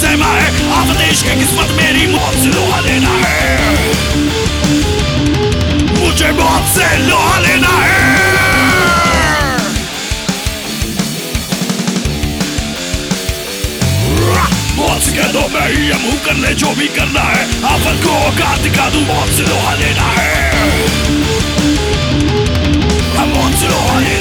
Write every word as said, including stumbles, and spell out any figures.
सहमा है, आप देश की किस्मत मेरी मौत से लोहा लेना है, मुझे मौत से लोहा लेना है। मौत से कह दो मैं ही मुंह कर ले जो भी करना है, आफत को औकात दिखा दूं, मौत से लोहा लेना है, मौत से लोहा लेना है।